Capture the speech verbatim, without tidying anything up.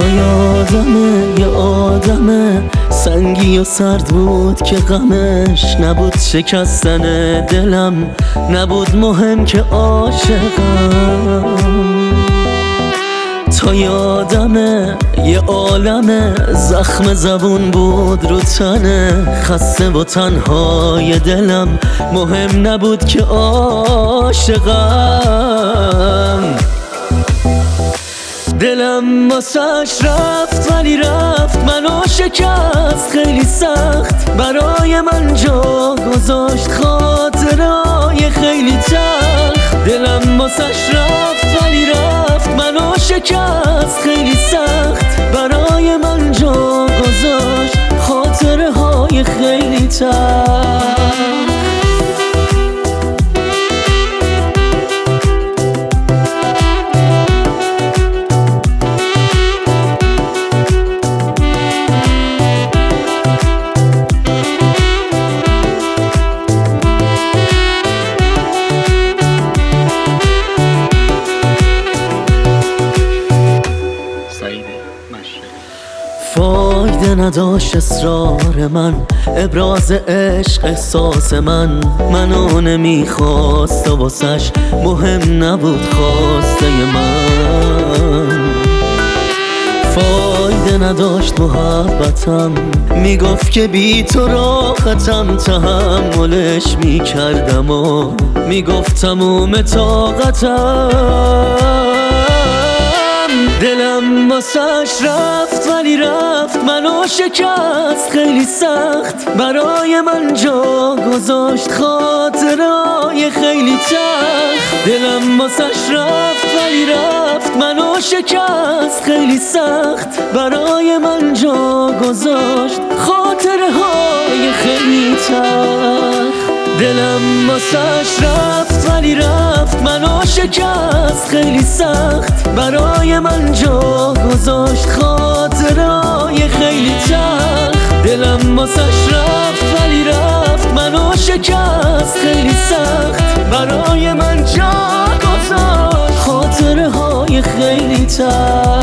تو یادمه یه آدمه سنگی و سرد بود که غمش نبود شکستن دلم، نبود مهم که عاشقم. تو یادمه یه عالمه زخم زبون بود رو تنه، خسته و تنهای دلم مهم نبود که عاشقم. دلم واسش رفت ولی رفت منو شکست خیلی سخت، برای من جا گذاشت خاطرهای خیلی تلخ. دلم واسش رفت ولی رفت منو شکست خیلی سخت، برای من جا گذاشت خاطرهای خیلی تلخ. فایده نداشت اصرار من، ابراز عشق احساس من منو نمیخواست و واسش مهم نبود خواسته من. فایده نداشت محبتم، میگفت که بی تو راحتم، تحملش میکردم و میگفت تموم طاقتم. دلم واسش رفت ولی رفت منو شکست خیلی سخت، برای من جا گذاشت خاطرهای خیلی تلخ. دلم واسش رفت ولی رفت منو شکست خیلی سخت، برای من جا گذاشت خاطرهای خیلی تلخ. دلم واسش رفت ولی رفت منو شکست خیلی سخت، برای من جا گذاشت خاطرهای خیلی تلخ. دلم واسش رفت ولی رفت منو شکست خیلی سخت، برای من جا گذاشت خاطرهای خیلی تلخ.